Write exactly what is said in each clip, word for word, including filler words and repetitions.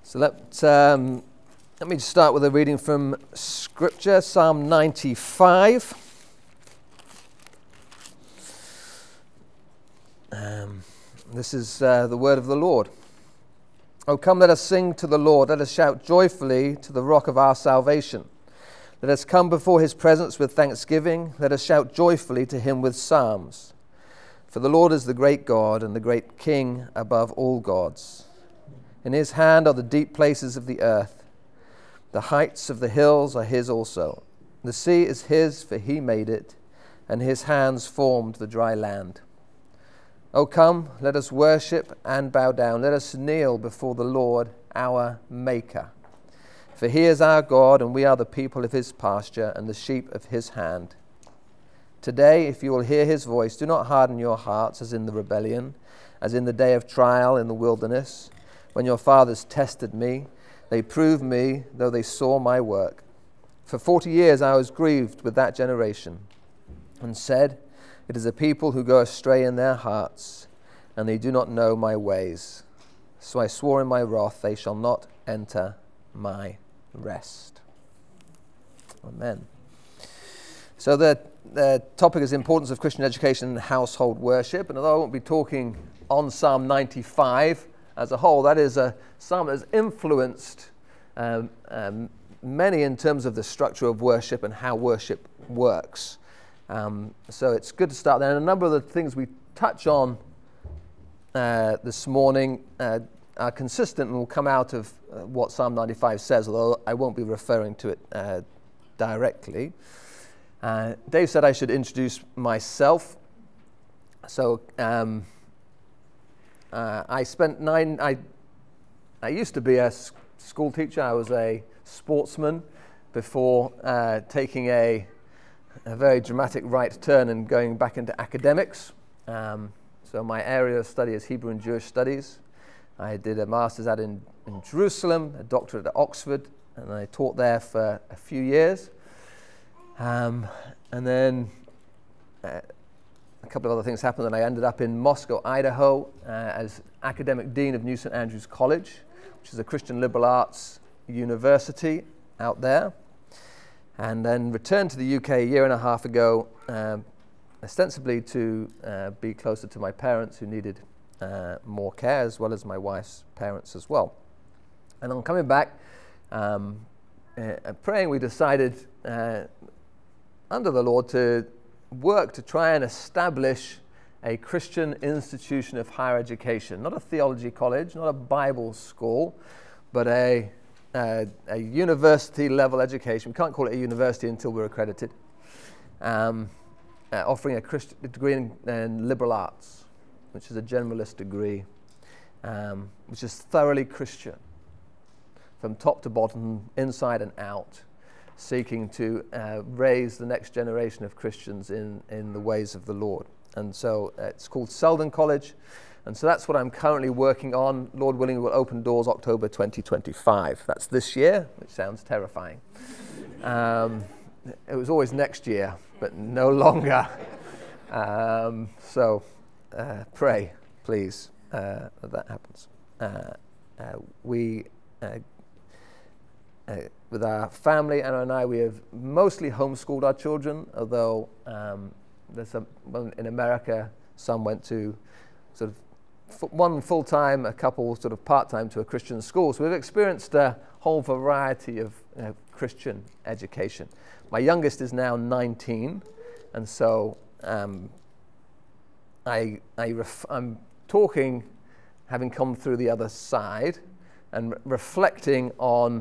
So let, um, let me just start with a reading from Scripture, Psalm ninety-five. Um, this is uh, the word of the Lord. Oh, come, let us sing to the Lord. Let us shout joyfully to the rock of our salvation. Let us come before his presence with thanksgiving. Let us shout joyfully to him with psalms. For the Lord is the great God and the great King above all gods. In his hand are the deep places of the earth. The heights of the hills are his also. The sea is his, for he made it, and his hands formed the dry land. O come, let us worship and bow down. Let us kneel before the Lord, our Maker. For he is our God, and we are the people of his pasture and the sheep of his hand. Today, if you will hear his voice, do not harden your hearts as in the rebellion, as in the day of trial in the wilderness, when your fathers tested me. They proved me, though they saw my work. For forty years I was grieved with that generation, and said, it is a people who go astray in their hearts, and they do not know my ways. So I swore in my wrath, they shall not enter my rest. Amen. So the, the topic is the importance of Christian education and household worship. And although I won't be talking on Psalm ninety-five as a whole, that is a psalm that has influenced um, um, many in terms of the structure of worship and how worship works. Um, so it's good to start there. And a number of the things we touch on uh, this morning uh, are consistent and will come out of uh, what Psalm ninety-five says, although I won't be referring to it uh, directly. Uh, Dave said I should introduce myself. So um, uh, I spent nine, I, I used to be a s- school teacher. I was a sportsman before uh, taking a a very dramatic right turn and going back into academics. Um, so my area of study is Hebrew and Jewish studies. I did a master's at in, in Jerusalem, a doctorate at Oxford, and I taught there for a few years. Um, and then uh, a couple of other things happened, and I ended up in Moscow, Idaho, uh, as academic dean of New Saint Andrews College, which is a Christian liberal arts university out there. And then returned to the U K a year and a half ago, um, ostensibly to uh, be closer to my parents who needed uh, more care, as well as my wife's parents as well. And on coming back, um, uh, praying, we decided uh, under the Lord to work to try and establish a Christian institution of higher education, not a theology college, not a Bible school, but a Uh, a university-level education. We can't call it a university until we're accredited. Um, uh, offering a, Christ- a degree in, in liberal arts, which is a generalist degree, um, which is thoroughly Christian, from top to bottom, inside and out, seeking to uh, raise the next generation of Christians in, in the ways of the Lord. And so uh, it's called Selden College. And so that's what I'm currently working on. Lord willing, we'll open doors October twenty twenty-five. That's this year, which sounds terrifying. Um, it was always next year, but no longer. Um, so uh, pray, please, uh, that that happens. Uh, uh, we, uh, uh, with our family, Anna and I, we have mostly homeschooled our children, although um, there's some, in America, some went to sort of one full-time, a couple sort of part-time to a Christian school. So we've experienced a whole variety of you know, Christian education. My youngest is now nineteen, and so um, I, I ref- I'm talking, having come through the other side, and re- reflecting on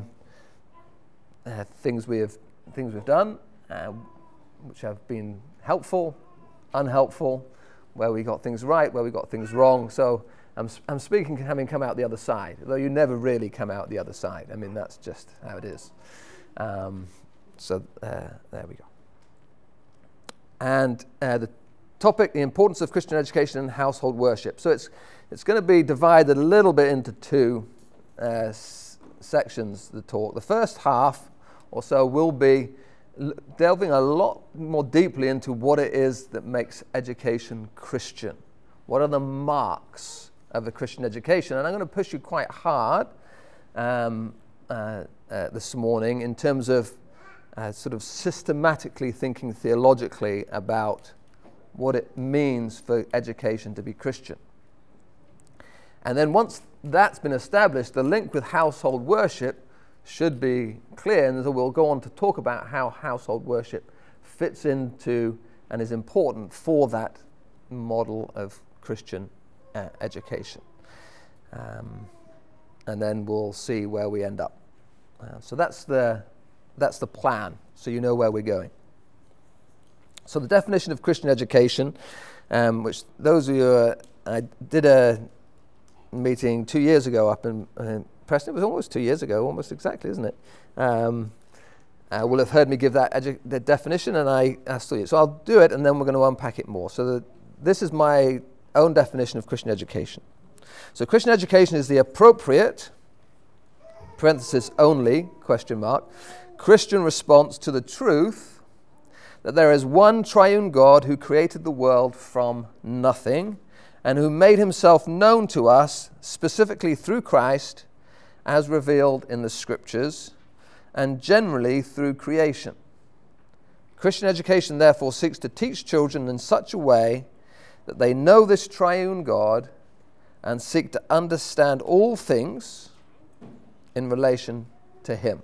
uh, things we have, things we've done, uh, which have been helpful, unhelpful, where we got things right, where we got things wrong. So I'm I'm speaking having come out the other side, though you never really come out the other side. I mean, that's just how it is. Um, so uh, there we go. And uh, the topic, the importance of Christian education and household worship. So it's it's going to be divided a little bit into two uh, s- sections, the talk. The first half or so will be delving a lot more deeply into what it is that makes education Christian. What are the marks of a Christian education? And I'm going to push you quite hard um, uh, uh, this morning in terms of uh, sort of systematically thinking theologically about what it means for education to be Christian. And then once that's been established, the link with household worship should be clear, and so we'll go on to talk about how household worship fits into and is important for that model of Christian uh, education. Um, and then we'll see where we end up. Uh, so that's the that's the plan, so you know where we're going. So the definition of Christian education, um, which those of you, uh, I did a meeting two years ago up in uh, Preston. It was almost two years ago, almost exactly, isn't it? Um, uh, will have heard me give that edu- the definition, and I asked you. So I'll do it, and then we're going to unpack it more. So the, this is my own definition of Christian education. So Christian education is the appropriate, parenthesis only, question mark, Christian response to the truth that there is one triune God who created the world from nothing and who made himself known to us specifically through Christ as revealed in the Scriptures and generally through creation. Christian education therefore seeks to teach children in such a way that they know this triune God and seek to understand all things in relation to him.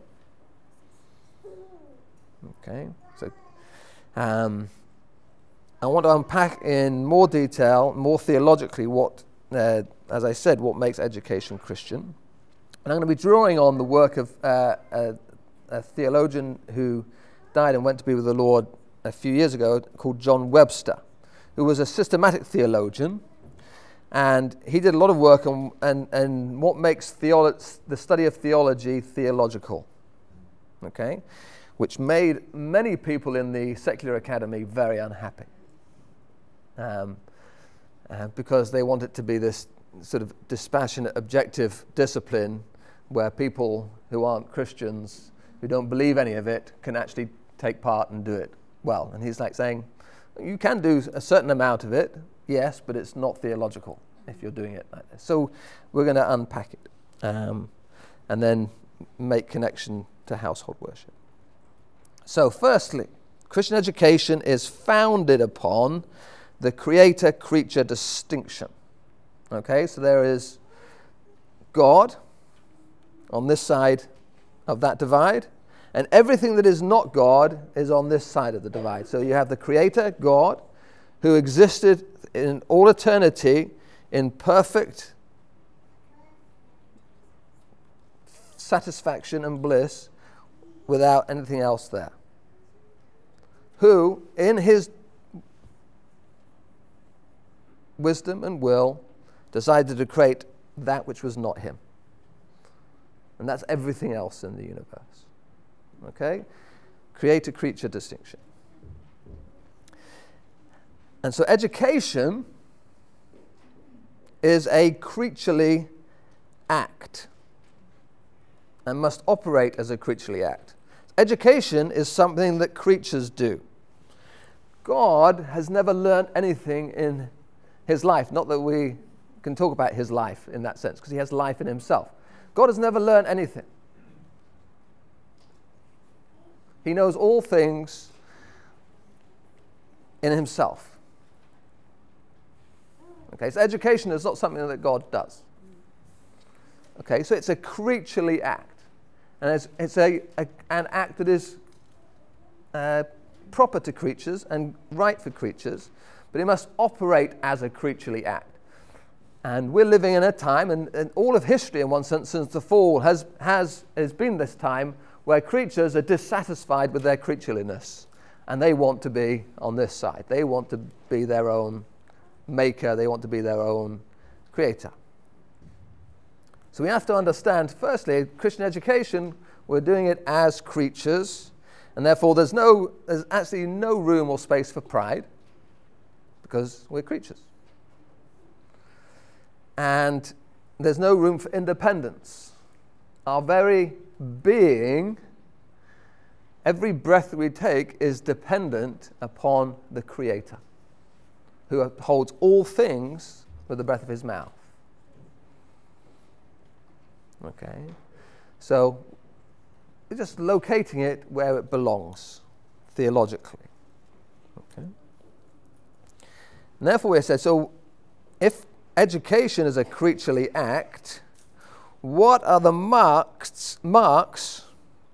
Okay, so um, I want to unpack in more detail, more theologically, what, uh, as I said, what makes education Christian. And I'm going to be drawing on the work of uh, a, a theologian who died and went to be with the Lord a few years ago called John Webster, who was a systematic theologian. And he did a lot of work on and, and what makes theolo- the study of theology theological, okay, which made many people in the secular academy very unhappy um, uh, because they want it to be this sort of dispassionate, objective discipline where people who aren't Christians, who don't believe any of it, can actually take part and do it well. And he's like saying, you can do a certain amount of it, yes, but it's not theological if you're doing it like this. So we're going to unpack it um, and then make connection to household worship. So firstly, Christian education is founded upon the creator-creature distinction. Okay, so there is God on this side of that divide, and everything that is not God is on this side of the divide. So you have the creator, God, who existed in all eternity in perfect satisfaction and bliss without anything else there, who in his wisdom and will decided to create that which was not him. And that's everything else in the universe. Okay? Creator-creature distinction. And so education is a creaturely act and must operate as a creaturely act. Education is something that creatures do. God has never learned anything in his life. Not that we can talk about his life in that sense, because he has life in himself. God has never learned anything. He knows all things in himself. Okay, so education is not something that God does. Okay, so it's a creaturely act. And it's, it's a, a an act that is uh, proper to creatures and right for creatures, but it must operate as a creaturely act. And we're living in a time, and, and all of history in one sense since the fall has, has, has been this time where creatures are dissatisfied with their creatureliness, and they want to be on this side. They want to be their own maker. They want to be their own creator. So we have to understand, firstly, Christian education, we're doing it as creatures, and therefore there's no, there's actually no room or space for pride, because we're creatures. And there's no room for independence. Our very being, every breath that we take is dependent upon the Creator, who holds all things with the breath of his mouth. Okay? So we're just locating it where it belongs, theologically. Okay. And therefore we said, so if education is a creaturely act, what are the marks, marks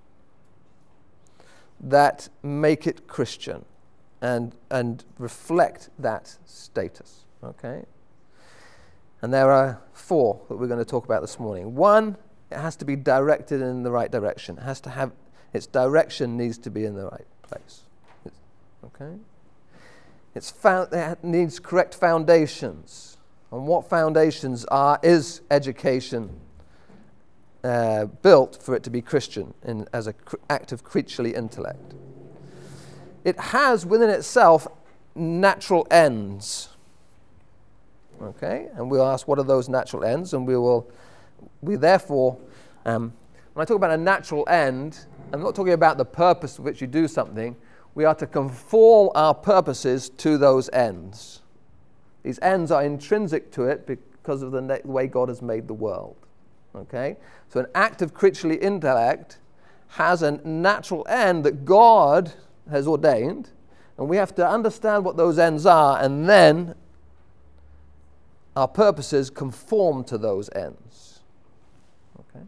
that make it Christian and, and reflect that status? Okay. And there are four that we're going to talk about this morning. One, it has to be directed in the right direction. It has to have, its direction needs to be in the right place. It's, okay? It's found, it needs correct foundations. And what foundations are, is education uh, built for it to be Christian in, as an cr- act of creaturely intellect? It has within itself natural ends. Okay, and we'll ask what are those natural ends, and we will, we therefore, um, when I talk about a natural end, I'm not talking about the purpose for which you do something. We are to conform our purposes to those ends. These ends are intrinsic to it because of the, na- the way God has made the world. Okay, so an act of creaturely intellect has a natural end that God has ordained, and we have to understand what those ends are, and then our purposes conform to those ends. Okay.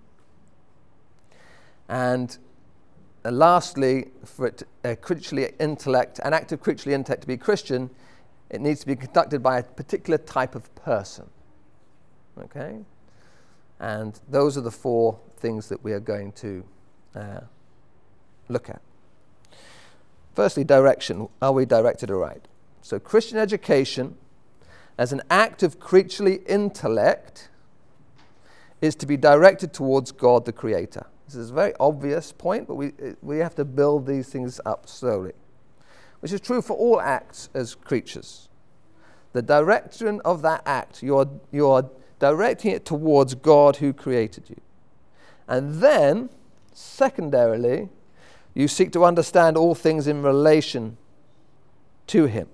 And uh, lastly, for it uh, creaturely intellect, an act of creaturely intellect to be Christian, it needs to be conducted by a particular type of person. Okay. And those are the four things that we are going to uh, look at. Firstly, direction. Are we directed aright? So Christian education as an act of creaturely intellect is to be directed towards God the Creator. This is a very obvious point, but we we have to build these things up slowly, which is true for all acts as creatures. The direction of that act, you're, you're directing it towards God who created you. And then, secondarily, you seek to understand all things in relation to Him.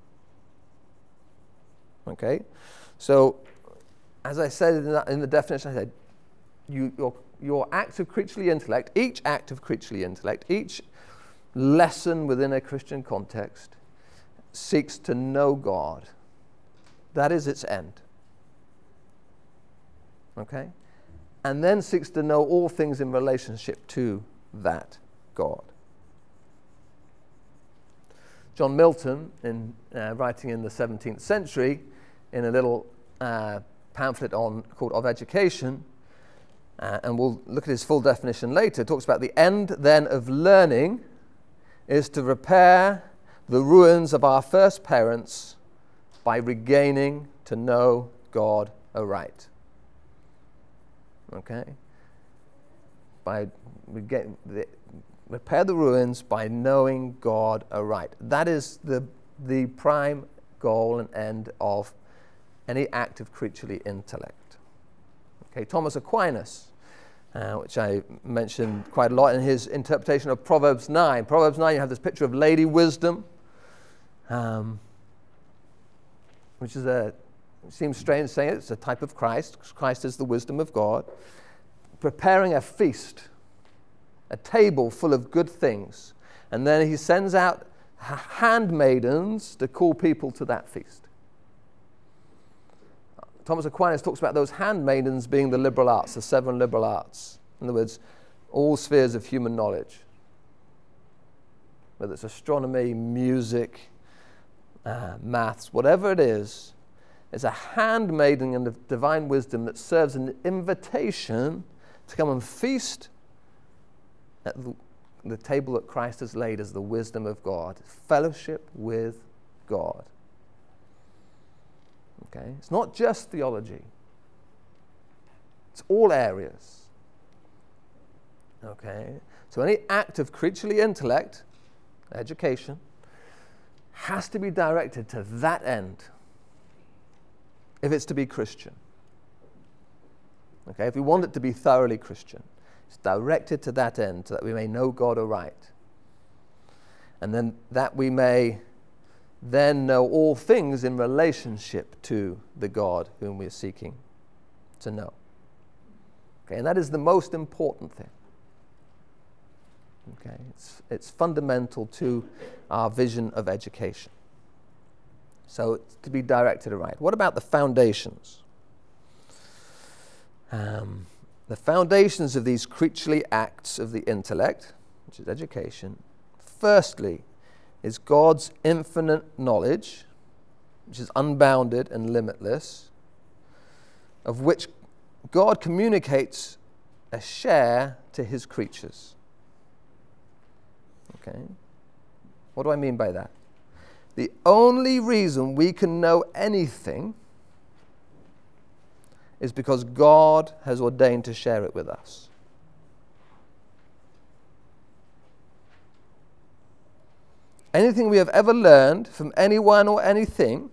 Okay, so as I said in the, in the definition, I said you, your, your act of creaturely intellect, each act of creaturely intellect, each lesson within a Christian context seeks to know God. That is its end. Okay, and then seeks to know all things in relationship to that God. John Milton, in uh, writing in the seventeenth century, in a little uh, pamphlet on called Of Education, uh, and we'll look at his full definition later, talks about the end then of learning is to repair the ruins of our first parents by regaining to know God aright. Okay? By rega- the, repair the ruins by knowing God aright. That is the the prime goal and end of any act of creaturely intellect. Okay, Thomas Aquinas, uh, which I mentioned quite a lot in his interpretation of Proverbs nine. Proverbs nine, you have this picture of Lady Wisdom, um, which is a, it seems strange saying it, it's a type of Christ. Christ is the wisdom of God, preparing a feast, a table full of good things. And then he sends out handmaidens to call people to that feast. Thomas Aquinas talks about those handmaidens being the liberal arts, the seven liberal arts. In other words, all spheres of human knowledge. Whether it's astronomy, music, uh, maths, whatever it is, it's a handmaiden of divine wisdom that serves an invitation to come and feast at the, the table that Christ has laid as the wisdom of God, fellowship with God. Okay, it's not just theology. It's all areas. Okay, so any act of creaturely intellect, education, has to be directed to that end if it's to be Christian. Okay, if we want it to be thoroughly Christian, it's directed to that end so that we may know God aright. And then that we may then know all things in relationship to the God whom we are seeking to know. Okay, and that is the most important thing. Okay, it's, it's fundamental to our vision of education. So it's to be directed aright. What about the foundations? Um, the foundations of these creaturely acts of the intellect, which is education, firstly, is God's infinite knowledge, which is unbounded and limitless, of which God communicates a share to his creatures. Okay? What do I mean by that? The only reason we can know anything is because God has ordained to share it with us. Anything we have ever learned from anyone or anything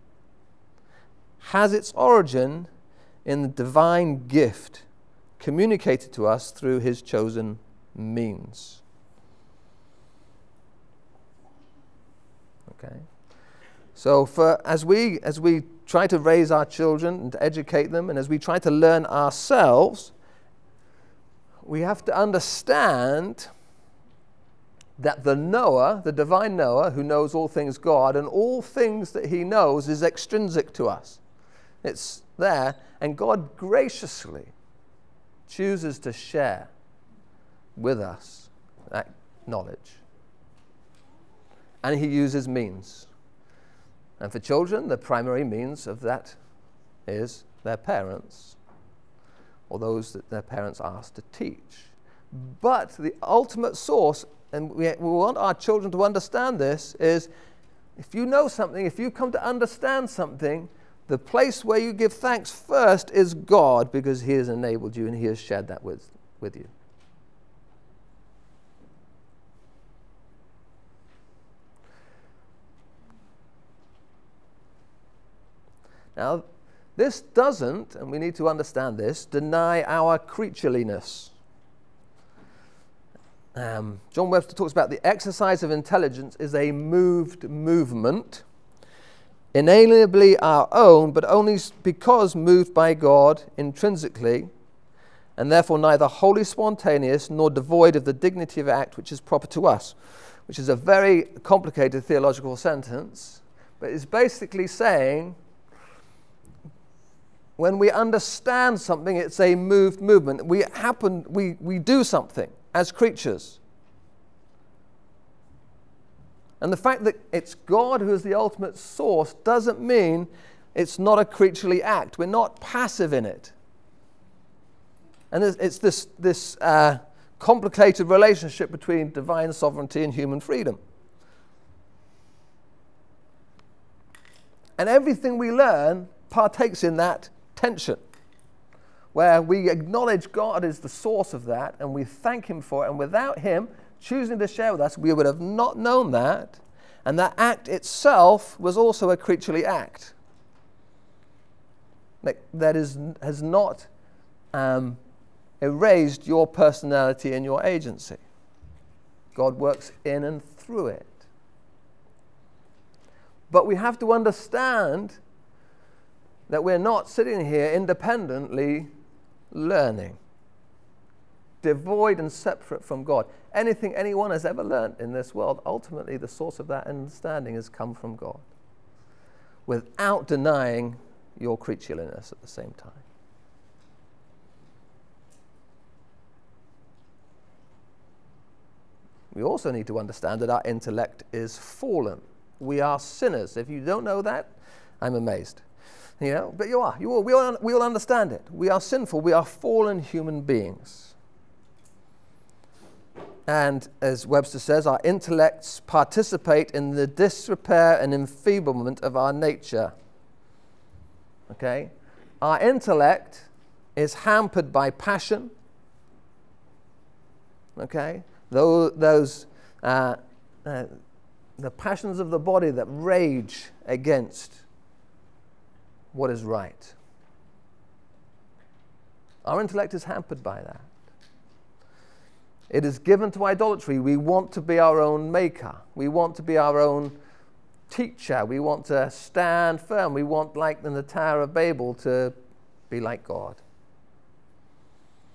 has its origin in the divine gift communicated to us through his chosen means. Okay? So for as we as we try to raise our children and to educate them, and as we try to learn ourselves, we have to understand that the knower, the divine knower, who knows all things God, and all things that he knows is extrinsic to us. It's there, and God graciously chooses to share with us that knowledge. And he uses means. And for children, the primary means of that is their parents, or those that their parents ask to teach. But the ultimate source, and we, we want our children to understand this, is if you know something, if you come to understand something, the place where you give thanks first is God, because he has enabled you and he has shared that with, with you. Now, this doesn't, and we need to understand this, deny our creatureliness. Um, John Webster talks about the exercise of intelligence is a moved movement, inalienably our own, but only because moved by God intrinsically, and therefore neither wholly spontaneous nor devoid of the dignity of act which is proper to us, which is a very complicated theological sentence, but it's basically saying when we understand something, it's a moved movement. We happen, we, we do something as creatures. And the fact that it's God who is the ultimate source doesn't mean it's not a creaturely act. We're not passive in it. And it's this, this uh, complicated relationship between divine sovereignty and human freedom. And everything we learn partakes in that tension, where we acknowledge God is the source of that and we thank him for it, and without him choosing to share with us, we would have not known that, and that act itself was also a creaturely act that, that is, has not um, erased your personality and your agency. God works in and through it. But we have to understand that we're not sitting here independently learning, devoid and separate from God. Anything anyone has ever learned in this world, ultimately the source of that understanding has come from God, without denying your creatureliness at the same time. We also need to understand that our intellect is fallen. We are sinners. If you don't know that, I'm amazed. You know, but you are. You all, we, all, we all understand it. We are sinful. We are fallen human beings. And as Webster says, our intellects participate in the disrepair and enfeeblement of our nature. Okay? Our intellect is hampered by passion. Okay? Those, those uh, uh, the passions of the body that rage against what is right. Our intellect is hampered by that. It is given to idolatry. We want to be our own maker. We want to be our own teacher. We want to stand firm. We want, like in the Tower of Babel, to be like God.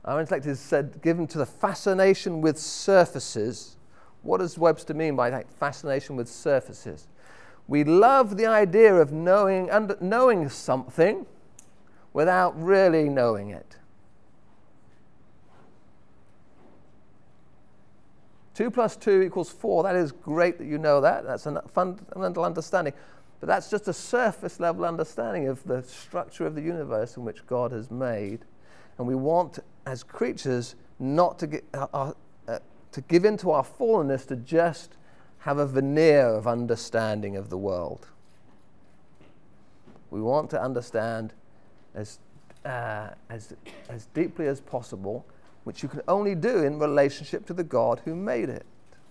Our intellect is said given to the fascination with surfaces. What does Webster mean by that fascination with surfaces? We love the idea of knowing under, knowing something without really knowing it. Two plus two equals four. That is great that you know that. That's a fundamental understanding. But that's just a surface level understanding of the structure of the universe in which God has made. And we want, as creatures, not to, get, uh, uh, to give into our fallenness, to just have a veneer of understanding of the world. We want to understand as, uh, as, as deeply as possible, which you can only do in relationship to the God who made it.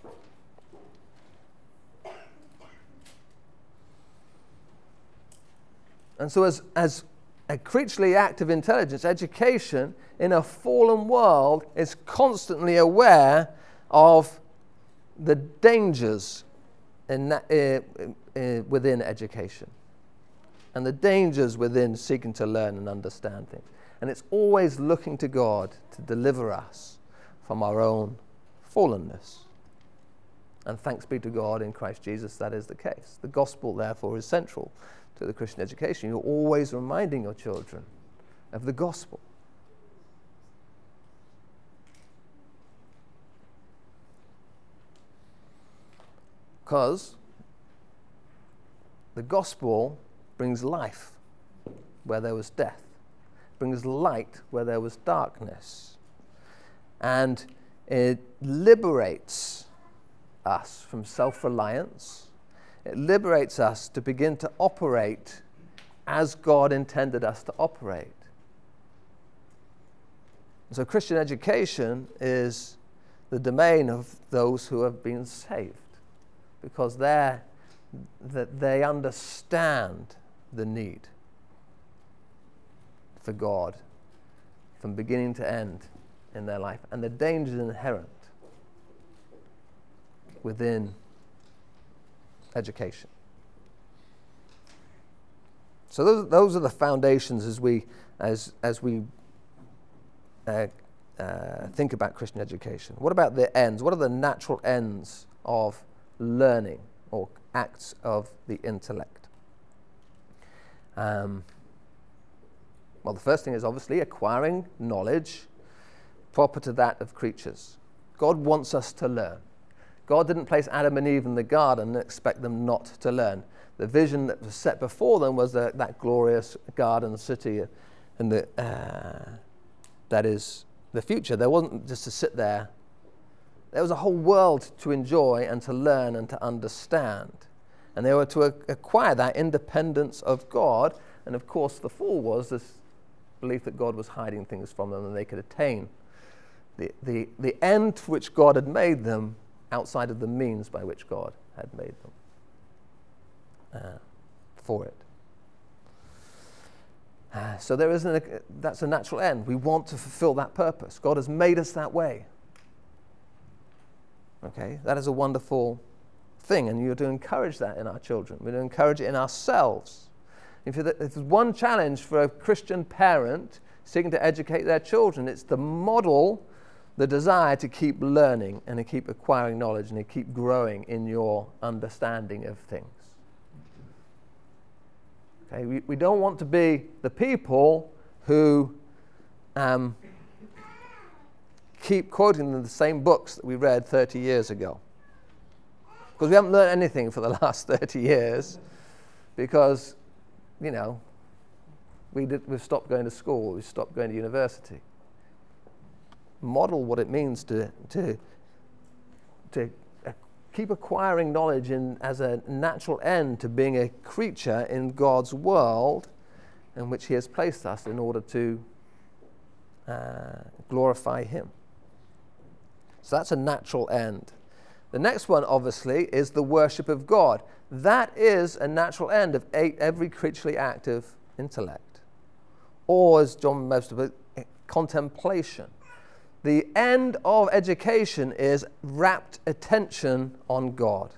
And so as, as a creaturely active intelligence, education in a fallen world is constantly aware of the dangers in that, uh, uh, within education and the dangers within seeking to learn and understand things. And it's always looking to God to deliver us from our own fallenness. And thanks be to God in Christ Jesus, that is the case. The gospel, therefore, is central to the Christian education. You're always reminding your children of the gospel. Because the gospel brings life where there was death, brings light where there was darkness, and it liberates us from self-reliance. It liberates us to begin to operate as God intended us to operate. So Christian education is the domain of those who have been saved, because they're, that they understand the need for God from beginning to end in their life and the dangers inherent within education. So those, those are the foundations as we as as we uh, uh, think about Christian education. What about the ends? What are the natural ends of learning or acts of the intellect? Um, well, the first thing is obviously acquiring knowledge proper to that of creatures. God wants us to learn. God didn't place Adam and Eve in the garden and expect them not to learn. The vision that was set before them was the, that glorious garden city and the, uh, that is the future. There wasn't just to sit there. There was a whole world to enjoy and to learn and to understand. And they were to a- acquire that independence of God. And of course, the fall was this belief that God was hiding things from them and they could attain the, the, the end to which God had made them outside of the means by which God had made them uh, for it. Uh, so there isn't a, that's a natural end. We want to fulfill that purpose. God has made us that way. Okay, that is a wonderful thing, and you're to encourage that in our children. We're to encourage it in ourselves. If there's one challenge for a Christian parent seeking to educate their children, it's to model the desire to keep learning and to keep acquiring knowledge and to keep growing in your understanding of things. Okay, we, we don't want to be the people who um, keep quoting the same books that we read thirty years ago. Because we haven't learned anything for the last thirty years because, you know, we did, we've stopped going to school, we've stopped going to university. Model what it means to to to uh, keep acquiring knowledge in, as a natural end to being a creature in God's world in which He has placed us in order to uh, glorify Him. So that's a natural end. The next one, obviously, is the worship of God. That is a natural end of every creaturely active intellect. Or, as John Webster put it, contemplation. The end of education is rapt attention on God.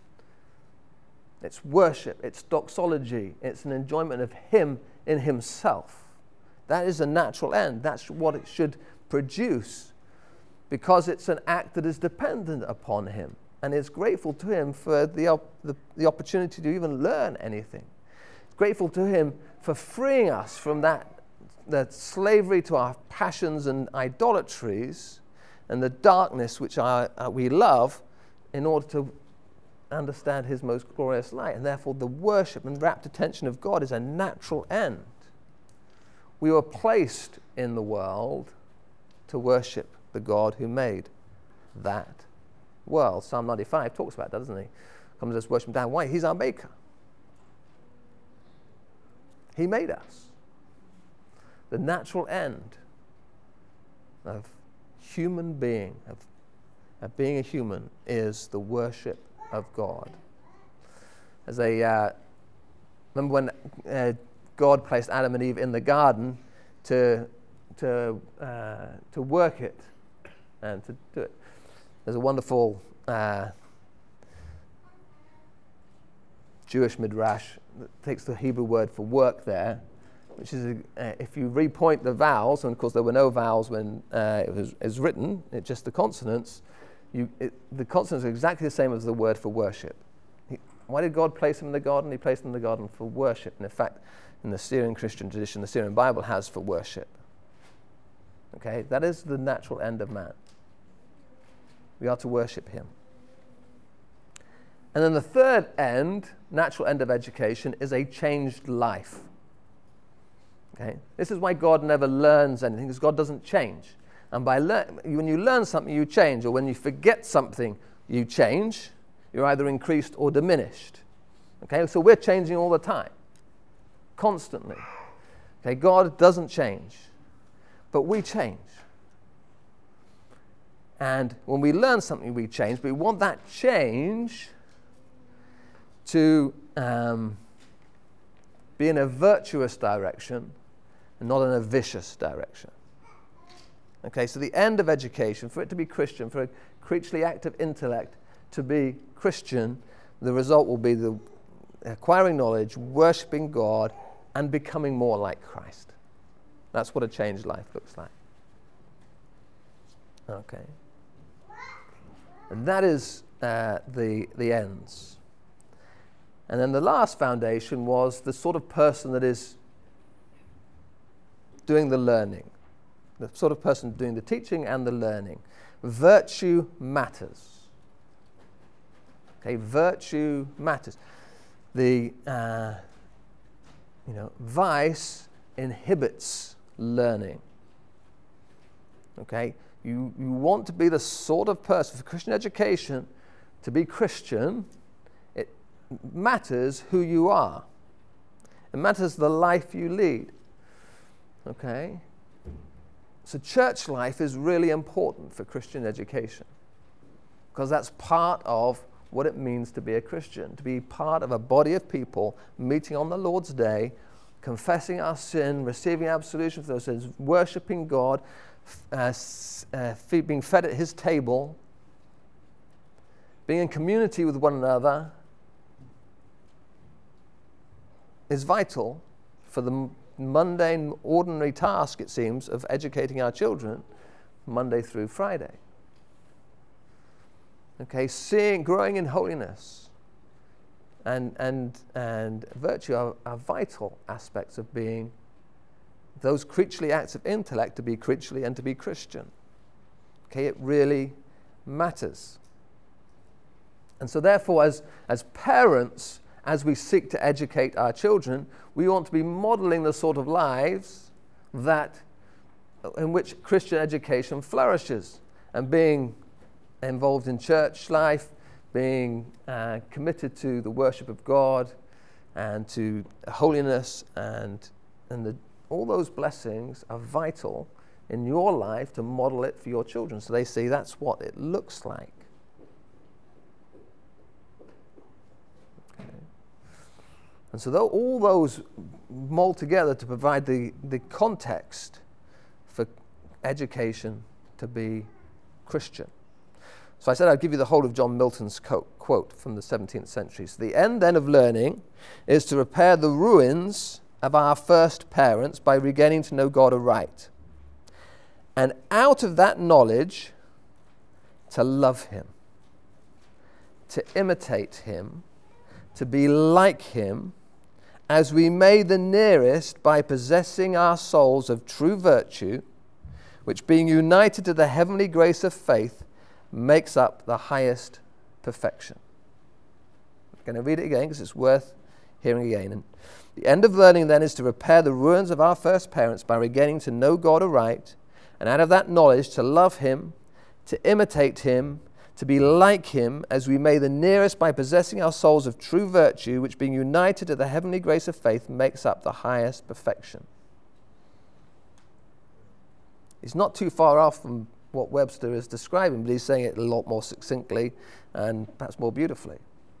It's worship, it's doxology, it's an enjoyment of Him in Himself. That is a natural end. That's what it should produce, because it's an act that is dependent upon him and is grateful to him for the, op- the, the opportunity to even learn anything. It's grateful to him for freeing us from that, that slavery to our passions and idolatries and the darkness which our, uh, we love, in order to understand his most glorious light. And therefore the worship and rapt attention of God is a natural end. We were placed in the world to worship the God who made that world. Psalm ninety-five talks about that, doesn't he? Comes us worship him down. Why? He's our maker. He made us. The natural end of human being, of, of being a human, is the worship of God. As a uh, remember when uh, God placed Adam and Eve in the garden to to uh, to work it and to do it. There's a wonderful uh, Jewish midrash that takes the Hebrew word for work there, which is a, uh, if you repoint the vowels, and of course there were no vowels when uh, it was, it was written, it's just the consonants. You, it, the consonants are exactly the same as the word for worship. He, why did God place them in the garden? He placed them in the garden for worship. And in fact, in the Syrian Christian tradition, the Syrian Bible has for worship. Okay, that is the natural end of man. We are to worship him. And then the third end, natural end of education, is a changed life. Okay, this is why God never learns anything, because God doesn't change. And by lear- when you learn something, you change, or when you forget something, you change. You're either increased or diminished. Okay, so we're changing all the time, constantly. Okay, God doesn't change, but we change. And when we learn something, we change, but we want that change to um, be in a virtuous direction and not in a vicious direction. Okay, so the end of education, for it to be Christian, for a creaturely active intellect to be Christian, the result will be the acquiring knowledge, worshipping God, and becoming more like Christ. That's what a changed life looks like. Okay. And that is uh, the, the ends. And then the last foundation was the sort of person that is doing the learning. The sort of person doing the teaching and the learning. Virtue matters. Okay, virtue matters. The, uh, you know, vice inhibits learning. Okay, you, you want to be the sort of person, for Christian education, to be Christian, it matters who you are. It matters the life you lead. Okay? So church life is really important for Christian education, because that's part of what it means to be a Christian, to be part of a body of people meeting on the Lord's Day, confessing our sin, receiving absolution for those sins, worshipping God, uh, uh, being fed at his table, being in community with one another is vital for the mundane, ordinary task, it seems, of educating our children Monday through Friday. Okay, seeing, growing in holiness and and and virtue are, are vital aspects of being those creaturely acts of intellect, to be creaturely and to be Christian. Okay, it really matters. And so therefore, as as parents, as we seek to educate our children, we want to be modeling the sort of lives that in which Christian education flourishes, and being involved in church life, being uh, committed to the worship of God and to holiness, and and the, all those blessings are vital in your life to model it for your children, so they see that's what it looks like. Okay. And so though all those mold together to provide the, the context for education to be Christian. So I said I'd give you the whole of John Milton's co- quote from the seventeenth century. So the end then of learning is to repair the ruins of our first parents by regaining to know God aright. And out of that knowledge, to love him, to imitate him, to be like him, as we may the nearest by possessing our souls of true virtue, which being united to the heavenly grace of faith, makes up the highest perfection. I'm going to read it again because it's worth hearing again. And the end of learning then is to repair the ruins of our first parents by regaining to know God aright, and out of that knowledge to love him, to imitate him, to be like him, as we may the nearest by possessing our souls of true virtue, which being united to the heavenly grace of faith makes up the highest perfection. He's not too far off from what Webster is describing, but he's saying it a lot more succinctly and perhaps more beautifully.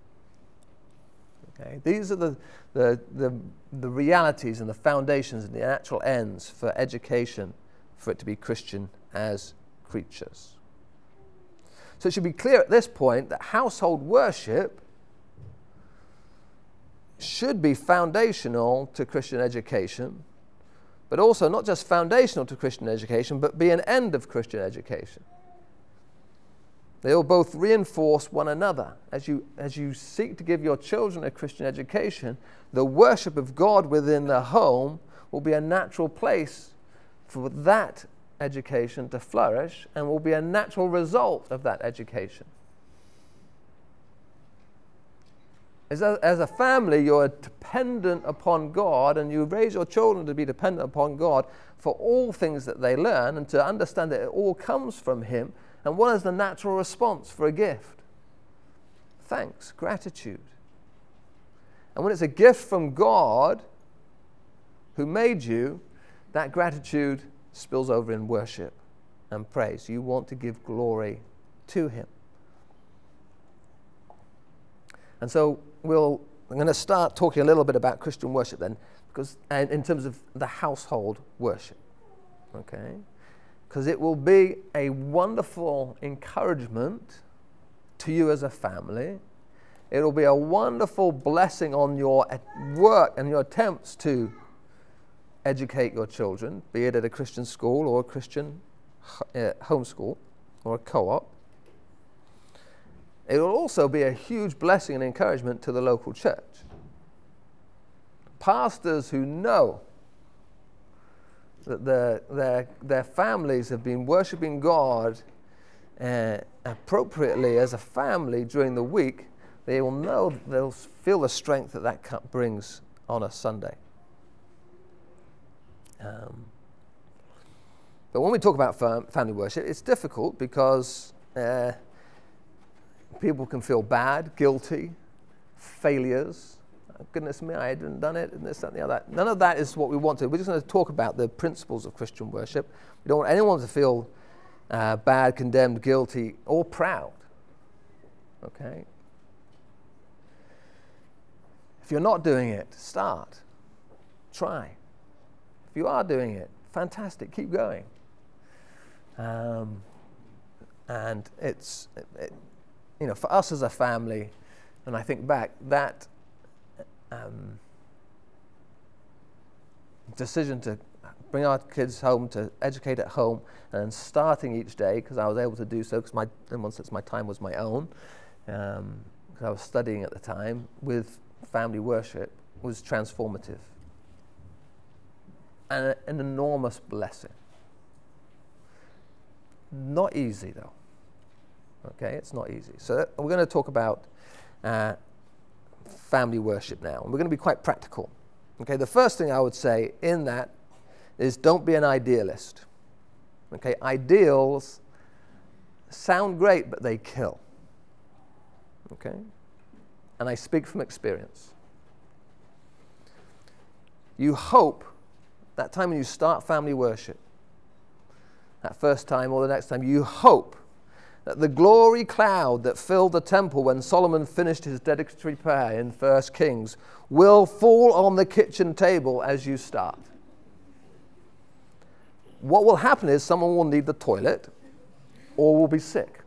Okay? These are the, the, the, the realities and the foundations and the actual ends for education, for it to be Christian as creatures. So it should be clear at this point that household worship should be foundational to Christian education, but also not just foundational to Christian education, but be an end of Christian education. They all both reinforce one another. As you, as you seek to give your children a Christian education, the worship of God within the home will be a natural place for that education to flourish and will be a natural result of that education. As a, as a family, you're dependent upon God, and you raise your children to be dependent upon God for all things that they learn and to understand that it all comes from him. And what is the natural response for a gift? Thanks, gratitude. And when it's a gift from God who made you, that gratitude spills over in worship and praise. You want to give glory to him. And so we'll, I'm going to start talking a little bit about Christian worship then, because and in terms of the household worship, okay? Because it will be a wonderful encouragement to you as a family. It will be a wonderful blessing on your work and your attempts to educate your children, be it at a Christian school or a Christian uh, homeschool or a co-op. It will also be a huge blessing and encouragement to the local church. Pastors who know that their, their, their families have been worshiping God uh, appropriately as a family during the week, they will know, they'll feel the strength that that brings on a Sunday. Um, but when we talk about fam- family worship, it's difficult because uh, people can feel bad, guilty, failures. Oh, goodness me, I hadn't done it, and this, that, and the other. None of that is what we want to. We're just going to talk about the principles of Christian worship. We don't want anyone to feel uh, bad, condemned, guilty, or proud. Okay? If you're not doing it, start. Try. If you are doing it, fantastic, keep going. Um, and it's, it, it, you know, for us as a family, and I think back, that um, decision to bring our kids home, to educate at home, and starting each day, because I was able to do so, because my, in one sense my time was my own, because um, I was studying at the time, with family worship, was transformative. And an enormous blessing. Not easy, though. Okay, it's not easy. So we're going to talk about uh, family worship now, and we're going to be quite practical. Okay, the first thing I would say in that is don't be an idealist. Okay, ideals sound great, but they kill. Okay, and I speak from experience. You hope that time when you start family worship, that first time or the next time, you hope that the glory cloud that filled the temple when Solomon finished his dedicatory prayer in First Kings will fall on the kitchen table as you start. What will happen is someone will need the toilet or will be sick.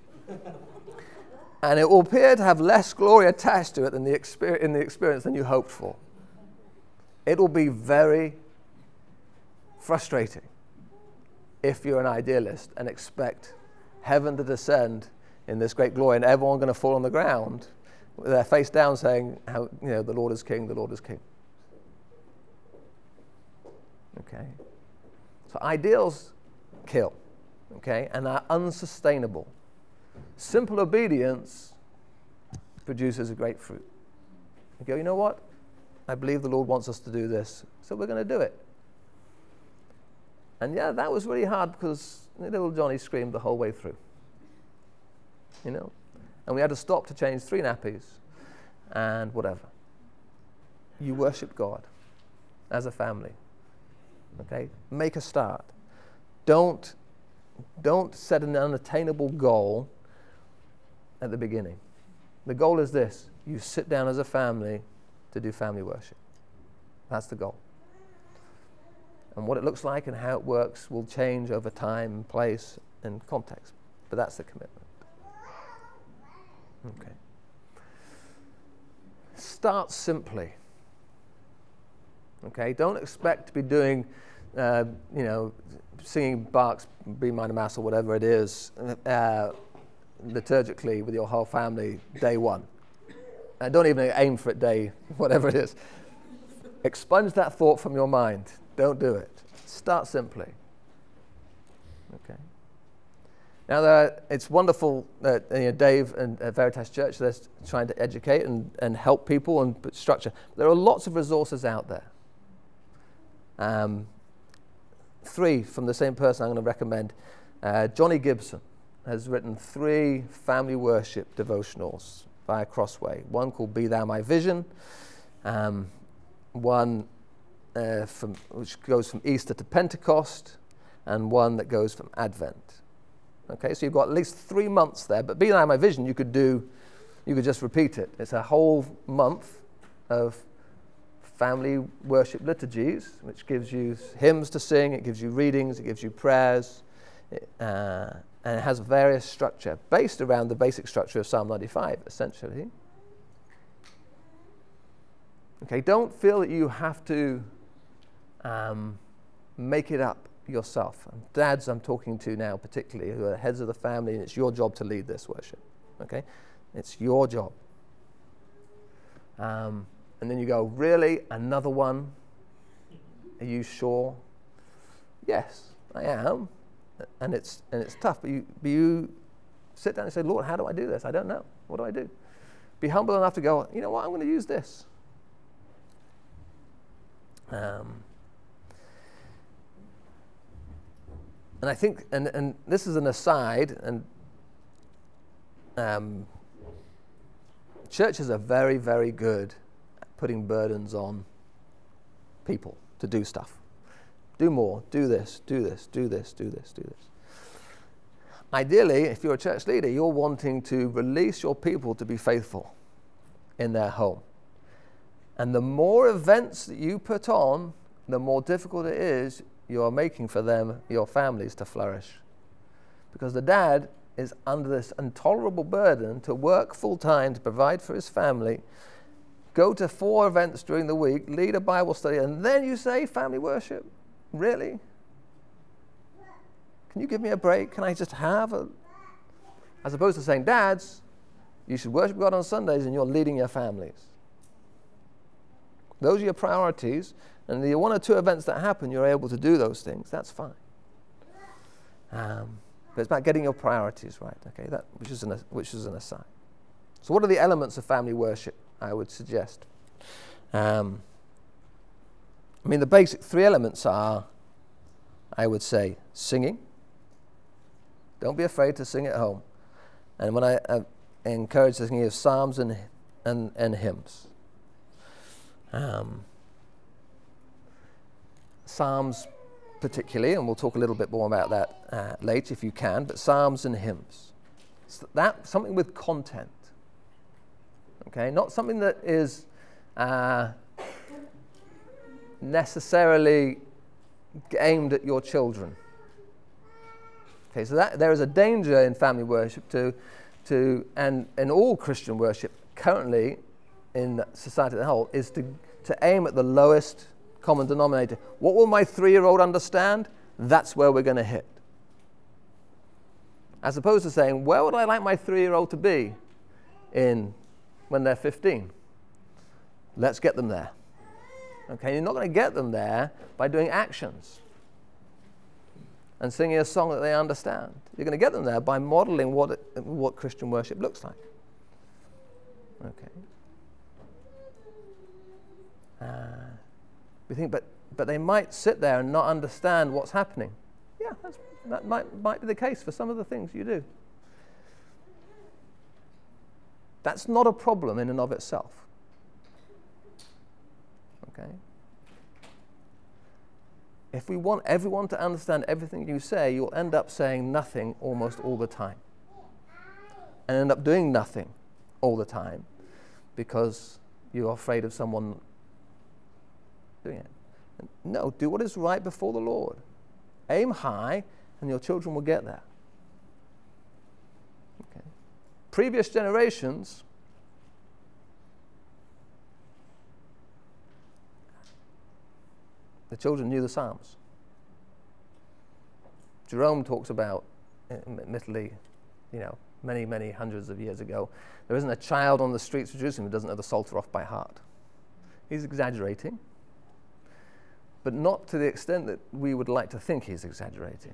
And it will appear to have less glory attached to it than the experience, in the experience than you hoped for. It will be very frustrating. if you're an idealist and expect heaven to descend in this great glory and everyone going to fall on the ground with their face down saying, how, you know, the Lord is King, the Lord is King. Okay? So ideals kill, okay, and are unsustainable. Simple obedience produces a great fruit. You go, you know what? I believe the Lord wants us to do this, so we're going to do it. And yeah, that was really hard because little Johnny screamed the whole way through. You know? And we had to stop to change three nappies and whatever. You worship God as a family. Okay? Make a start. Don't, don't set an unattainable goal at the beginning. The goal is this. You sit down as a family to do family worship. That's the goal. And what it looks like and how it works will change over time, place, and context. But that's the commitment. Okay. Start simply. Okay? Don't expect to be doing, uh, you know, singing Bach's B minor Mass or whatever it is, uh, liturgically with your whole family day one. And don't even aim for it day, whatever it is. Expunge that thought from your mind. Don't do it. Start simply. Okay. Now, there, it's wonderful that you know, Dave and uh, Veritas Church, they're trying to educate and, and help people and put structure. There are lots of resources out there. Um, three from the same person I'm going to recommend. Uh, Johnny Gibson has written three family worship devotionals via Crossway. One called Be Thou My Vision, um, one uh, from which goes from Easter to Pentecost, and one that goes from Advent. Okay, so you've got at least three months there, but Be Thou My Vision you could do, you could just repeat it. It's a whole month of family worship liturgies, which gives you hymns to sing, it gives you readings, it gives you prayers, it, uh, and it has various structure based around the basic structure of Psalm ninety-five, essentially. Okay, don't feel that you have to um, make it up yourself. And dads I'm talking to now particularly, who are heads of the family, and it's your job to lead this worship. Okay? It's your job. Um, and then you go, really? Another one? Are you sure? Yes, I am. And it's and it's tough, but you, but you sit down and say, Lord, how do I do this? I don't know. What do I do? Be humble enough to go, you know what, I'm going to use this. Um, and I think, and, and this is an aside, and um, churches are very, very good at putting burdens on people to do stuff. Do more, do this, do this, do this, do this, do this. Ideally, if you're a church leader, you're wanting to release your people to be faithful in their home. And the more events that you put on, the more difficult it is you're making for them, your families, to flourish. Because the dad is under this intolerable burden to work full-time to provide for his family, go to four events during the week, lead a Bible study, and then you say family worship? Really? Can you give me a break? Can I just have a... As opposed to saying, dads, you should worship God on Sundays and you're leading your families. Those are your priorities, and the one or two events that happen, you're able to do those things. That's fine. Um, but it's about getting your priorities right, okay? That which is an which is an aside. So, what are the elements of family worship? I would suggest. Um, I mean, the basic three elements are, I would say, singing. Don't be afraid to sing at home. And when I, I encourage the singing of psalms and and, and hymns. Um, Psalms particularly, and we'll talk a little bit more about that uh, later if you can, but psalms and hymns. So that, something with content. Okay, not something that is uh, necessarily aimed at your children. Okay, so that there is a danger in family worship to, to and in all Christian worship currently in society as a whole, is to, to aim at the lowest common denominator. What will my three-year-old understand? that's where we're going to hit. As opposed to saying, where would I like my three-year-old to be in when they're fifteen? Let's get them there. Okay, you're not going to get them there by doing actions and singing a song that they understand. You're going to get them there by modeling what it, what Christian worship looks like. Okay. Uh, we think, but but they might sit there and not understand what's happening. Yeah, that's, that might might be the case for some of the things you do. That's not a problem in and of itself. Okay. If we want everyone to understand everything you say, you'll end up saying nothing almost all the time. And end up doing nothing all the time because you're afraid of someone doing it. No, do what is right before the Lord. Aim high and your children will get there. Okay. Previous generations the children knew the Psalms. Jerome talks about, admittedly, you know, many, many hundreds of years ago, there isn't a child on the streets of Jerusalem who doesn't know the Psalter off by heart. He's exaggerating, but not to the extent that we would like to think he's exaggerating.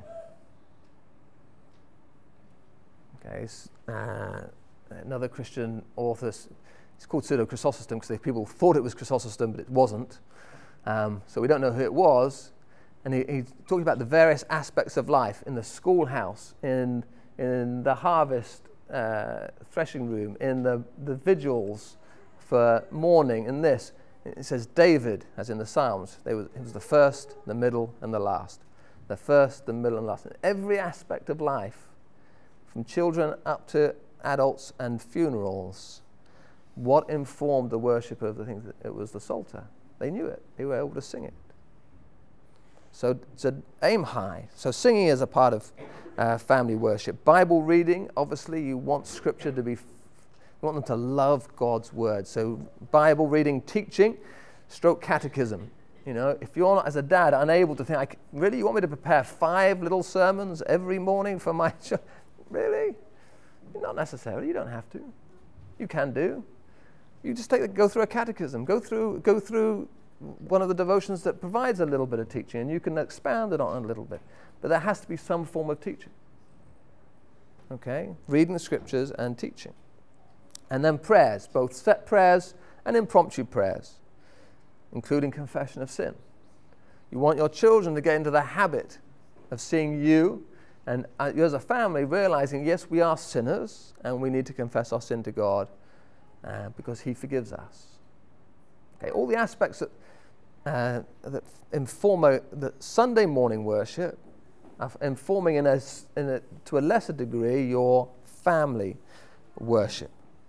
Okay, uh, another Christian author, it's called Pseudo-Chrysostom because people thought it was Chrysostom, but it wasn't. Um, so we don't know who it was, and he, he talked about the various aspects of life in the schoolhouse, in in the harvest uh, threshing room, in the, the vigils for mourning, in this. It says David, as in the Psalms, they was, it was the first, the middle, and the last. The first, the middle, and last. In every aspect of life, from children up to adults and funerals, what informed the worship of the things? It was the Psalter. They knew it. They were able to sing it. So, so aim high. So singing is a part of uh, family worship. Bible reading, obviously, you want Scripture to be, you want them to love God's Word. So Bible reading, teaching, stroke catechism. You know, if you're not, as a dad, unable to think, I c- really, you want me to prepare five little sermons every morning for my child? Really? Not necessarily. You don't have to. You can do. You just take, go through a catechism, go through go through one of the devotions that provides a little bit of teaching, and you can expand it on a little bit. But there has to be some form of teaching. Okay? Reading the Scriptures and teaching. And then prayers, both set prayers and impromptu prayers, including confession of sin. You want your children to get into the habit of seeing you and uh, you as a family realizing, yes, we are sinners, and we need to confess our sin to God. Uh, because he forgives us. Okay, all the aspects that, uh, that inform a, that Sunday morning worship are informing in a, in a, to a lesser degree your family worship.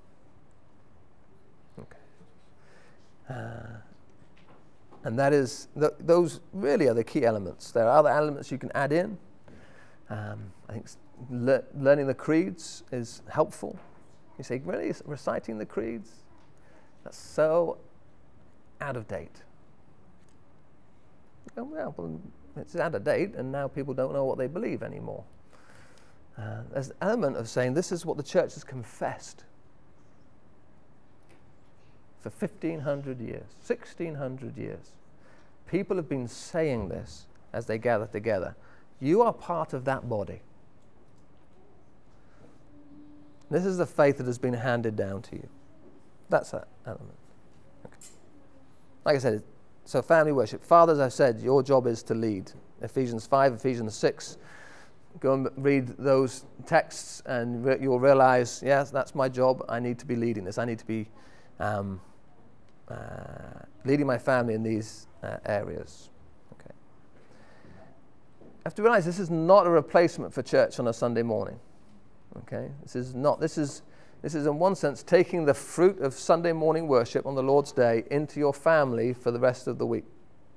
Okay. Uh, and that is, th- those really are the key elements. There are other elements you can add in. Um, I think le- learning the creeds is helpful. You say, really, reciting the creeds? That's so out of date. Oh, well, well, it's out of date, and now people don't know what they believe anymore. Uh, there's an element of saying this is what the church has confessed for fifteen hundred years, sixteen hundred years. People have been saying this as they gather together. You are part of that body. This is the faith that has been handed down to you. That's that element. Okay. Like I said, so family worship. Fathers, I've said, your job is to lead. Ephesians five, Ephesians six. Go and read those texts and re- you'll realize, yes, that's my job. I need to be leading this. I need to be um, uh, leading my family in these uh, areas. Okay. I have to realize this is not a replacement for church on a Sunday morning. Okay, this is not. This is this is in one sense taking the fruit of Sunday morning worship on the Lord's Day into your family for the rest of the week,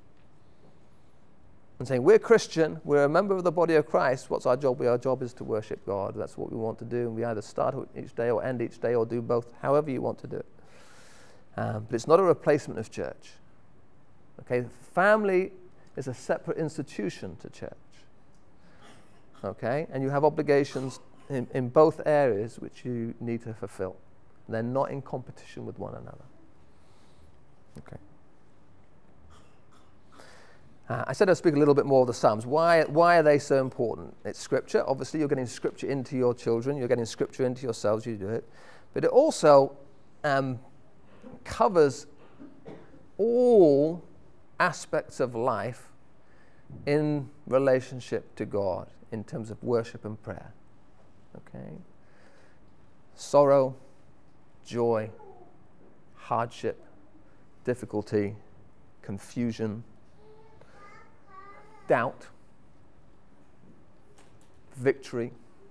and saying we're Christian, we're a member of the body of Christ. What's our job? Our job is to worship God. That's what we want to do, and we either start each day or end each day or do both, however you want to do it. Um, but it's not a replacement of church. Okay, family is a separate institution to church. Okay? And you have obligations in, in both areas which you need to fulfill. They're not in competition with one another. Okay. Uh, I said I'd speak a little bit more of the Psalms. Why, why are they so important? It's Scripture. Obviously, you're getting Scripture into your children. You're getting Scripture into yourselves. You do it. But it also um, covers all aspects of life in relationship to God in terms of worship and prayer. Okay? Sorrow, joy, hardship, difficulty, confusion, doubt, victory,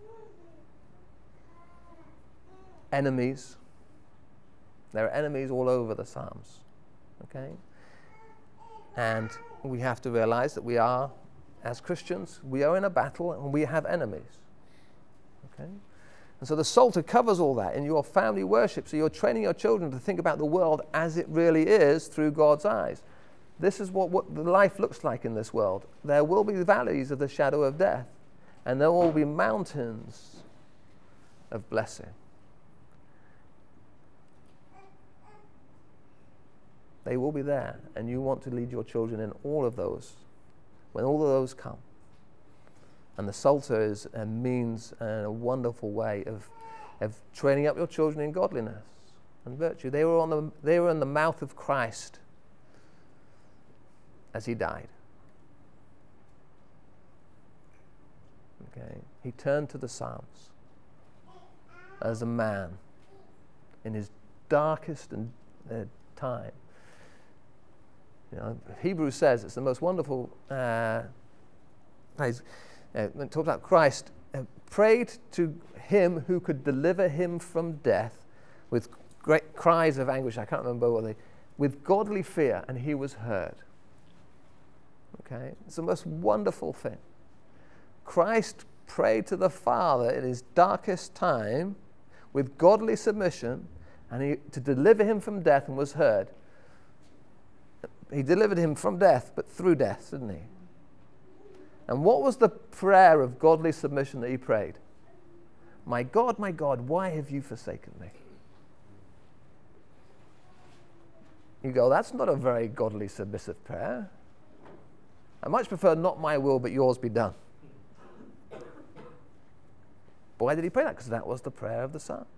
enemies. There are enemies all over the Psalms. Okay? And we have to realize that we are, as Christians, we are in a battle and we have enemies. Okay? And so the Psalter covers all that in your family worship. So you're training your children to think about the world as it really is through God's eyes. This is what, what the life looks like in this world. There will be valleys of the shadow of death, and there will be mountains of blessing. They will be there, and you want to lead your children in all of those, when all of those come. And the Psalter is a means and a wonderful way of, of training up your children in godliness and virtue. They were on the, they were in the mouth of Christ as he died. Okay, he turned to the Psalms as a man in his darkest and uh, time. You know, Hebrews says it's the most wonderful. Uh, place. Uh, it talks about Christ uh, prayed to him who could deliver him from death with great cries of anguish. I can't remember what they. With godly fear, and he was heard. Okay, it's the most wonderful thing. Christ prayed to the Father in his darkest time with godly submission, and he to deliver him from death, and was heard. He delivered him from death, but through death, didn't he? And what was the prayer of godly submission that he prayed? My God, my God, why have you forsaken me? You go, that's not a very godly submissive prayer. I much prefer not my will, but yours be done. But why did he pray that? Because that was the prayer of the Psalms.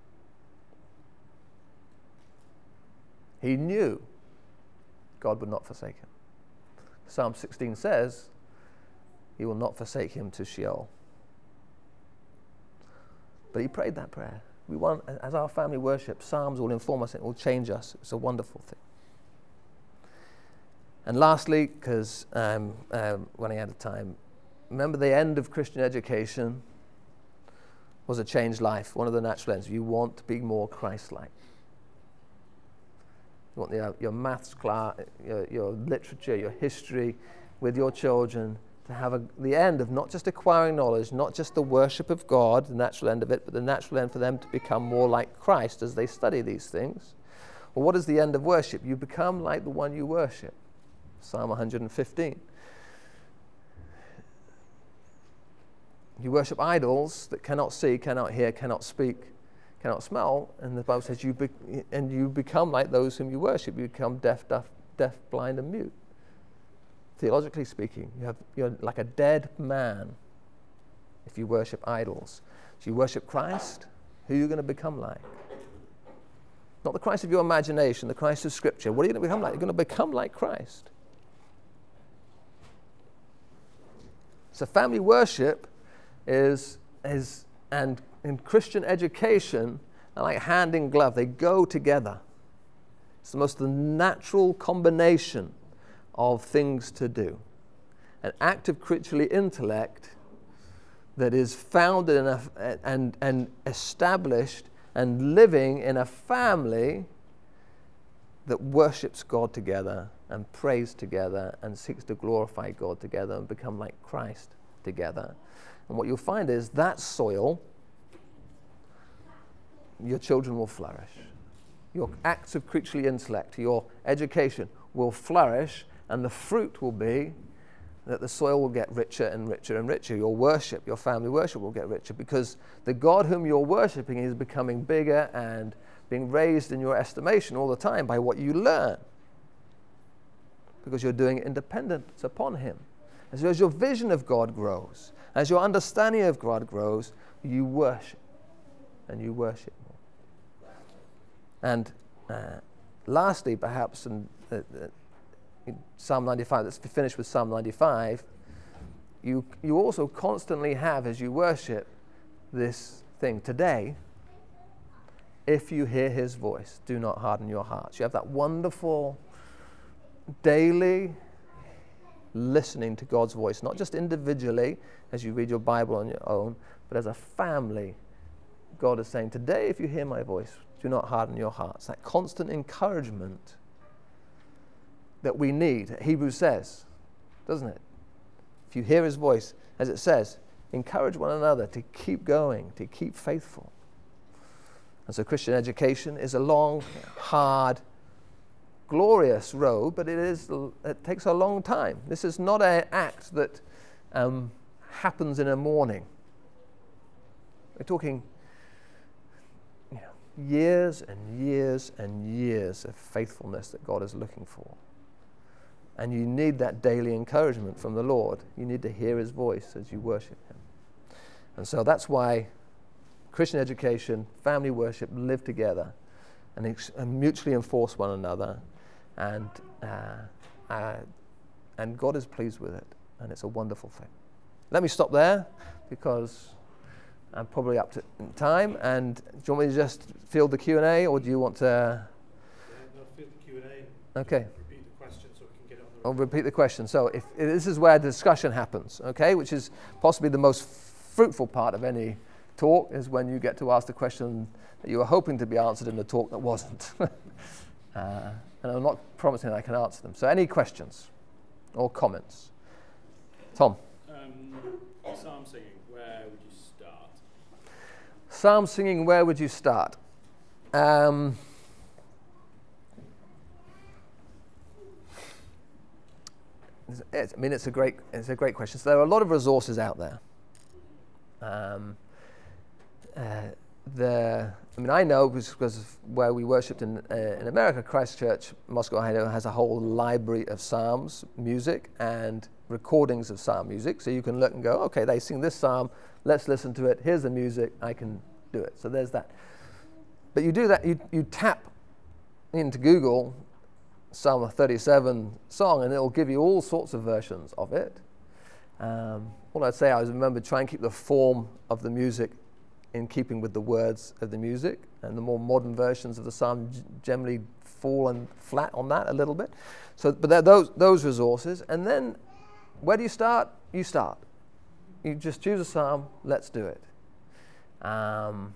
He knew God would not forsake him. Psalm sixteen says, he will not forsake him to Sheol. But he prayed that prayer. We want, as our family worship, Psalms will inform us, it will change us. It's a wonderful thing. And lastly, because um, um, running out of time, remember the end of Christian education was a changed life. One of the natural ends. You want to be more Christ-like. You want the, uh, your maths class, your, your literature, your history with your children to have a, the end of not just acquiring knowledge, not just the worship of God, the natural end of it, but the natural end for them to become more like Christ as they study these things. Well, what is the end of worship? You become like the one you worship. Psalm one hundred fifteen. You worship idols that cannot see, cannot hear, cannot speak, cannot smell, and the Bible says you be, and you become like those whom you worship. You become deaf, deaf, deaf, blind, and mute. Theologically speaking, you have, you're like a dead man if you worship idols. So you worship Christ, who are you going to become like? Not the Christ of your imagination, the Christ of Scripture. What are you going to become like? You're going to become like Christ. So family worship is, is and in Christian education are like hand in glove. They go together. It's the most natural combination of things to do. An active creaturely intellect that is founded in a, and, and established and living in a family that worships God together and prays together and seeks to glorify God together and become like Christ together. And what you'll find is that soil, your children will flourish. Your acts of creaturely intellect, your education will flourish, and the fruit will be that the soil will get richer and richer and richer. Your worship, your family worship will get richer because the God whom you're worshiping is becoming bigger and being raised in your estimation all the time by what you learn, because you're doing it in dependence upon him. And so as your vision of God grows, as your understanding of God grows, you worship and you worship more. And uh, lastly, perhaps, and uh, uh, in Psalm ninety-five, let's finish with Psalm ninety-five, you, you also constantly have, as you worship, this thing. Today, if you hear his voice, do not harden your hearts. You have that wonderful daily listening to God's voice, not just individually as you read your Bible on your own, but as a family. God is saying, today, if you hear my voice, do not harden your hearts. That constant encouragement that we need. Hebrews says, doesn't it? If you hear his voice, as it says, encourage one another to keep going, to keep faithful. And so Christian education is a long, hard, glorious road, but it is it takes a long time. This is not an act that um, happens in a morning. We're talking you know, years and years and years of faithfulness that God is looking for. And you need that daily encouragement from the Lord. You need to hear his voice as you worship him. And so that's why Christian education, family worship live together and, ex- and mutually enforce one another. And uh, uh, and God is pleased with it. And it's a wonderful thing. Let me stop there because I'm probably up to time. And do you want me to just field the Q and A, or do you want to... Yeah, no, field the Q and A. Okay. Repeat the question so we can get it on the... I'll repeat the question. So if, if this is where the discussion happens, okay, which is possibly the most fruitful part of any talk, is when you get to ask the question that you were hoping to be answered in the talk that wasn't. uh, and I'm not promising I can answer them. So any questions or comments? Tom? Um, psalm singing, where would you start? Psalm singing, where would you start? Um, it's, I mean, it's a great, it's a great question. So there are a lot of resources out there. Um, uh, the, I mean, I know because of where we worshipped in uh, in America, Christchurch, Moscow, Idaho has a whole library of psalms, music, and recordings of psalm music. So you can look and go, okay, they sing this psalm. Let's listen to it. Here's the music. I can do it. So there's that. But you do that. You you tap into Google Psalm thirty-seven song, and it'll give you all sorts of versions of it. Um, all I'd say, I was remember try and keep the form of the music in keeping with the words of the music, and the more modern versions of the psalm g- generally fall and flat on that a little bit. So, but there are those those resources, and then where do you start? You start. You just choose a psalm. Let's do it. Um,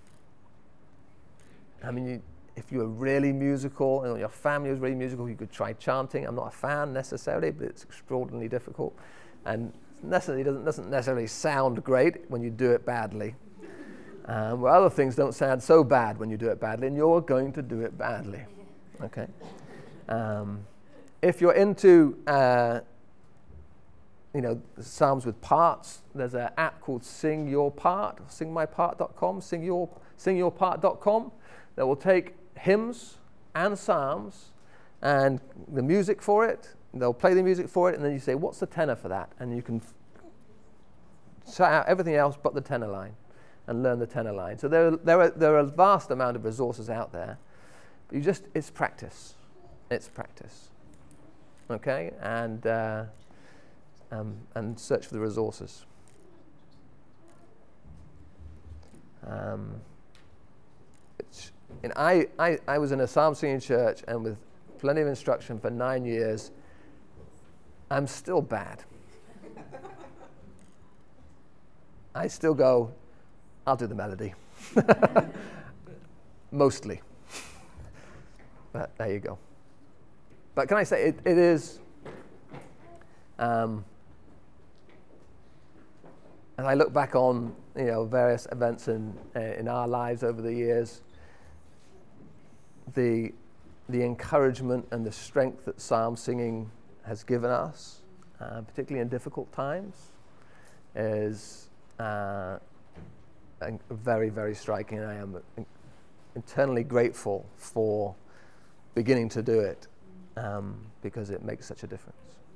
I mean, you, if you were really musical and your family was really musical, you could try chanting. I'm not a fan necessarily, but it's extraordinarily difficult, and necessarily doesn't doesn't necessarily sound great when you do it badly. Um, where other things don't sound so bad when you do it badly, and you're going to do it badly. Okay. Um, if you're into, uh, you know, psalms with parts, there's an app called Sing Your Part, sing my part dot com, sing your sing your part dot com, that will take hymns and psalms and the music for it. They'll play the music for it, and then you say, "What's the tenor for that?" And you can shout out everything else but the tenor line, and learn the tenor line. So there, there are there are a vast amount of resources out there. But you just it's practice, it's practice. Okay, and uh, um, and search for the resources. Um, it's, and I, I I was in a psalm singing church, and with plenty of instruction for nine years. I'm still bad. I still go, I'll do the melody. Mostly. But there you go. But can I say, it, it is, um, as I look back on, you know, various events in uh, in our lives over the years, the the encouragement and the strength that psalm singing has given us, uh, particularly in difficult times, is uh, very, very striking. And I am internally grateful for beginning to do it um, because it makes such a difference.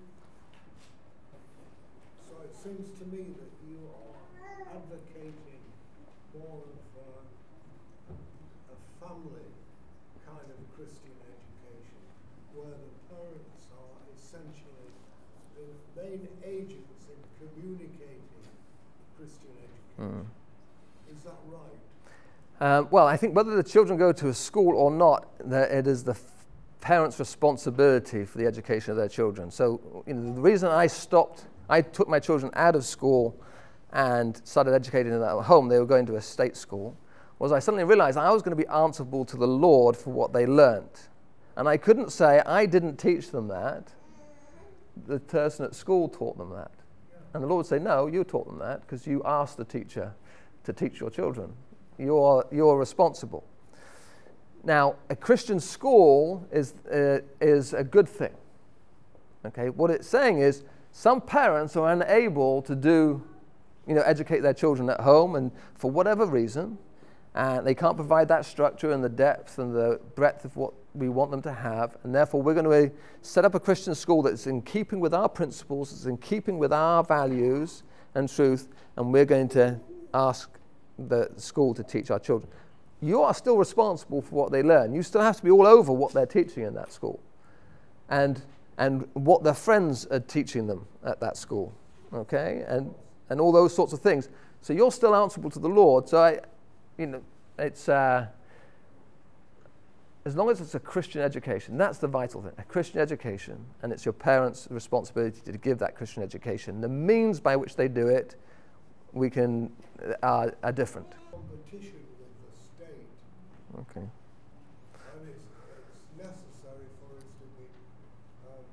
So it seems to me that you are advocating more of uh, a family kind of Christian education, where the parents are essentially the main agents in communicating Christian education. Mm. Is that right? Um, well, I think whether the children go to a school or not, the, it is the f- parents' responsibility for the education of their children. So, you know, the reason I stopped, I took my children out of school and started educating them at home, they were going to a state school, was I suddenly realized I was going to be answerable to the Lord for what they learnt. And I couldn't say, I didn't teach them that. The person at school taught them that. And the Lord would say, no, you taught them that because you asked the teacher to teach your children. You're, you're responsible. Now, a Christian school is, uh, is a good thing. Okay, what it's saying is some parents are unable to do, you know, educate their children at home, and for whatever reason, and they can't provide that structure and the depth and the breadth of what we want them to have, and therefore we're going to set up a Christian school that's in keeping with our principles, that's in keeping with our values and truth, and we're going to ask the school to teach our children. You are still responsible for what they learn. You still have to be all over what they're teaching in that school, and and what their friends are teaching them at that school, okay, and and all those sorts of things. So you're still answerable to the Lord. So I, you know, it's uh, as long as it's a Christian education, that's the vital thing, a Christian education, and it's your parents' responsibility to give that Christian education. The means by which they do it, we can are, are different. Competition with the state. Okay. And it's, it's necessary for us to be um,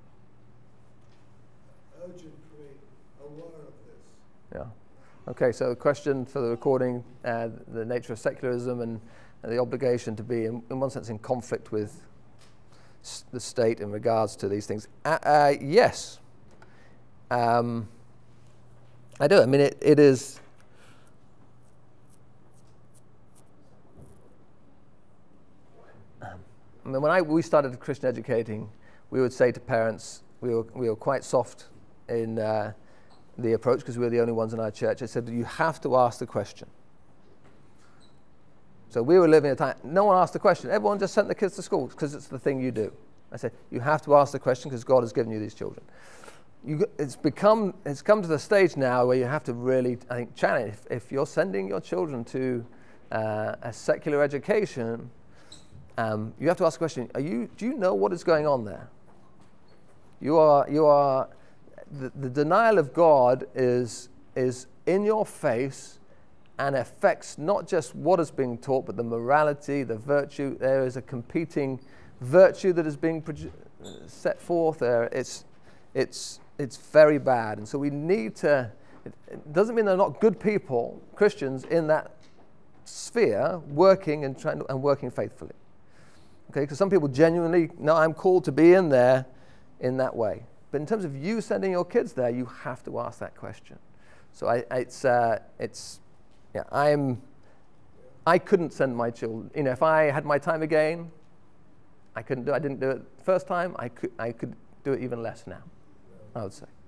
urgently aware of this. Yeah. Okay, so the question for the recording, uh, the nature of secularism and, and the obligation to be, in, in one sense, in conflict with s- the state in regards to these things. Uh, uh, yes. Um, I do. I mean, it, it is... I mean, when I, we started Christian educating, we would say to parents, we were, we were quite soft in uh, the approach because we were the only ones in our church. I said, you have to ask the question. So we were living at a time, no one asked the question. Everyone just sent the kids to school because it's the thing you do. I said, you have to ask the question because God has given you these children. You, it's become, it's come to the stage now where you have to really, I think, challenge. If, if you're sending your children to uh, a secular education, um, you have to ask the question: Are you? Do you know what is going on there? You are. You are. The, the denial of God is is in your face, and affects not just what is being taught, but the morality, the virtue. There is a competing virtue that is being produ- set forth there. It's it's it's very bad, and so we need to. It, it doesn't mean they're not good people, Christians, in that sphere, working and trying to, and working faithfully. Okay, because some people genuinely know I'm called to be in there, in that way. But in terms of you sending your kids there, you have to ask that question. So I, it's uh, it's yeah, I'm. I couldn't send my children. You know, if I had my time again, I couldn't do. I didn't do it the first time. I could. I could do it even less now, I would say.